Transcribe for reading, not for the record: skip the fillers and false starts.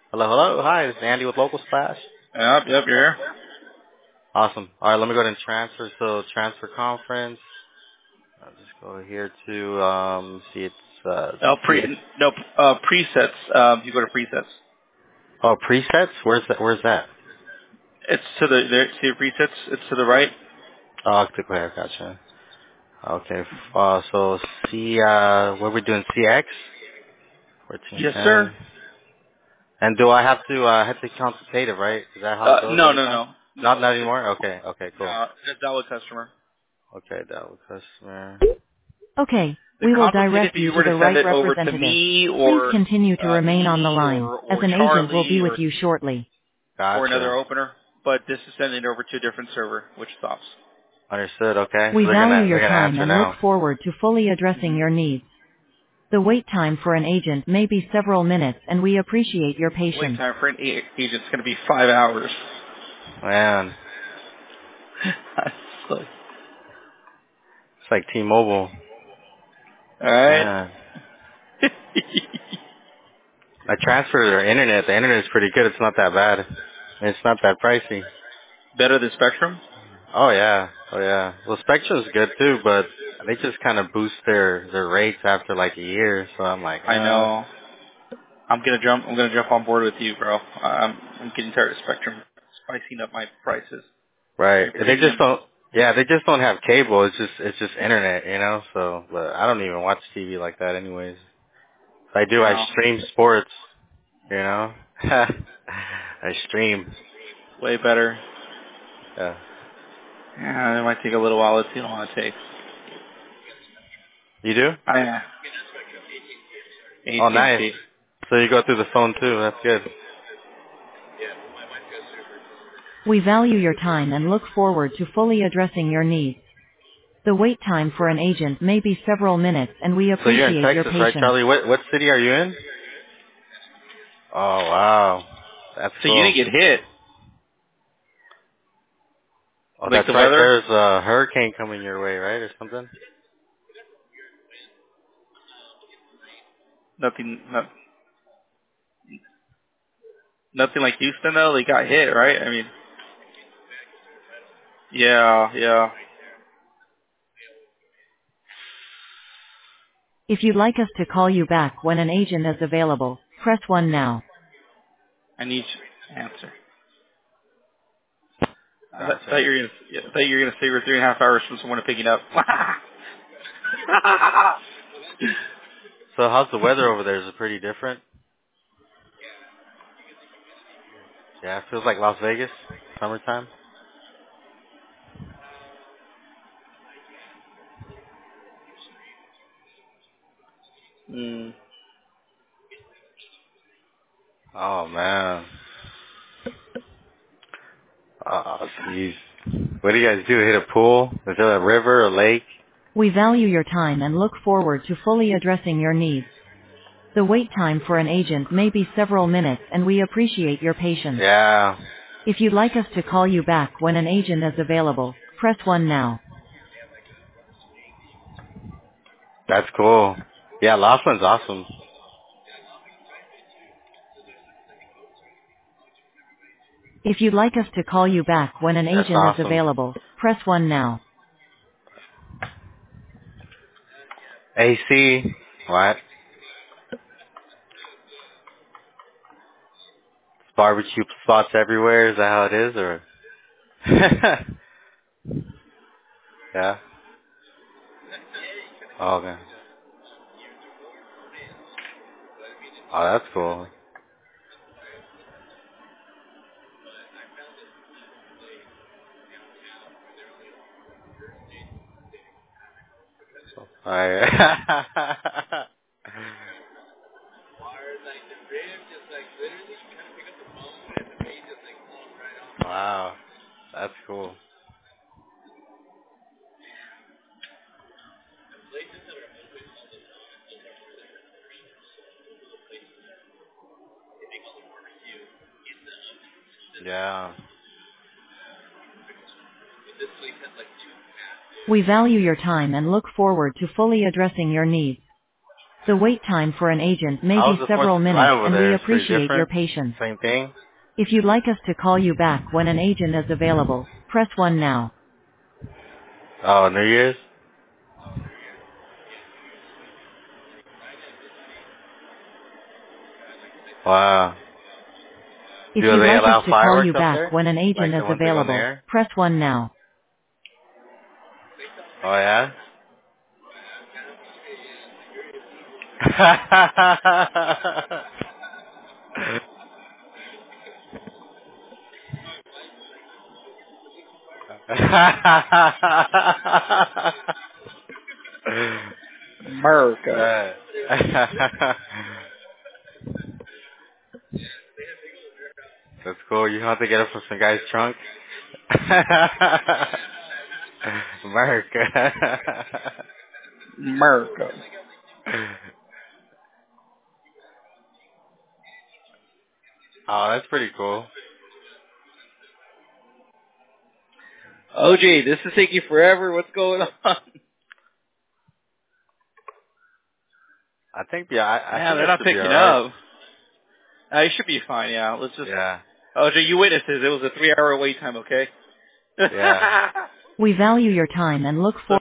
Hello, hello. Hi, this is Andy with Local Splash. Yep, you're here. Awesome. All right, let me go ahead and transfer. So transfer conference. I'll just go here to see it's Pre CX. no presets. You go to presets. Oh, presets. Where's that? Where's that? It's to the there. See your presets. It's to the right. Oh, click here. Gotcha. Okay. So C. What are we doing? CX. Yes, sir. 1410. And do I have to hit the consultative, right? Is that how it goes No, every no, time? no, Not no. not anymore. Okay. Okay. Cool. Just dial a customer. Okay. That was customer. Okay, The we will consultative, direct if you you to were to the send right it over to representative. me Please or continue to remain on the me line, as or an agent will be Charlie with or you shortly. Or another gotcha. opener. But this is sending it over to a different server, which stops. Understood. Okay. We So value your they're gonna time answer and look now. forward to fully addressing Hmm. your needs. The wait time for an agent may be several minutes, and we appreciate your Wait patience. time for an agent's gonna be 5 hours. Man, All it's like T-Mobile. right. Man, I transferred their internet. The internet is pretty good. It's not that bad. And it's not that pricey. Better than Spectrum? Oh yeah. Oh yeah. Well, Spectrum's good too, but they just kind of boost their rates after like a year. So I'm like, I know. I'm gonna jump. I'm gonna jump on board with you, bro. I'm getting tired of Spectrum spicing up my prices, right. my They just premiums. don't. Yeah, they just don't have cable. It's just internet, you know. So, but I don't even watch TV like that, anyways. If I do, I No, stream sports, you know. I stream. way better. Yeah. Yeah, it might take a little while. Let's see how long it takes. You do? I Oh, nice. AT&T. So you go through the phone too. That's good. We value your time and look forward to fully addressing your needs. The wait time for an agent may be several minutes, and we So you're in appreciate your Texas, right, patience. Charlie? What city are you in? Oh wow, that's So you cool. didn't get hit, Oh, like that's the right. weather? There's a hurricane coming your way, right, or something? Nothing. Nothing like Houston though. They got hit, right? I mean, yeah, yeah. If you'd like us to call you back when an agent is available, press 1 now. I need to answer. Gotcha. I thought you were gonna say we're 3.5 hours from someone picking up. So how's the weather over there? Is it pretty different? Yeah, it feels like Las Vegas, summertime. mm. Oh man. Oh, jeez. What do you guys do? Hit a pool? Is there a river, a lake? We value your time and look forward to fully addressing your needs. The wait time for an agent may be several minutes, and we appreciate your patience. Yeah, If you'd like us to call you back when an agent is available, press 1 now. that's cool. Yeah, Laughlin's awesome. If you'd like us to call you back when an That's agent is awesome. available, press 1 now. AC. What? Barbecue spots everywhere. Is that how it is, or? Yeah. Oh, okay. Oh, that's cool. Alright. Wow, that's cool. Yeah. We value your time and look forward to fully addressing your needs. The wait time for an agent may How is be the 4th several of July minutes over and we there? It's pretty appreciate your different. patience. Same thing. If you'd like us to call you back when an agent is available, press 1 now. Oh, New Year's? Wow. If Do you'd they like us allow to call fireworks you up back there? when an agent Like is the ones that go in the available, air? press 1 now. Oh, yeah? America. That's cool. You have to get it from some guy's trunk? America. America. Oh, that's pretty cool. OJ, this is taking forever. What's going on? I think, yeah, I Yeah, think they're that not should be picking alright. up. You should be fine, yeah. Let's just... Yeah. OJ, you witnesses. It was a 3-hour wait time, okay? Yeah. We value your time and look forward